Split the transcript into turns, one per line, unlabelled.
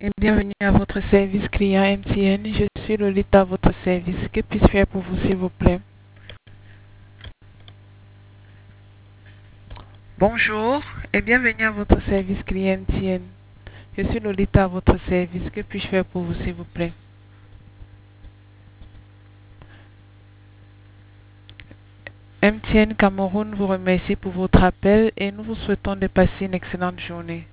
Et bienvenue à votre service client MTN. Je suis Lolita à votre service. Que puis-je faire pour vous, s'il vous plaît? Bonjour et bienvenue à votre service client MTN. Je suis Lolita à votre service. Que puis-je faire pour vous, s'il vous plaît? MTN Cameroun vous remercie pour votre appel et nous vous souhaitons de passer une excellente journée.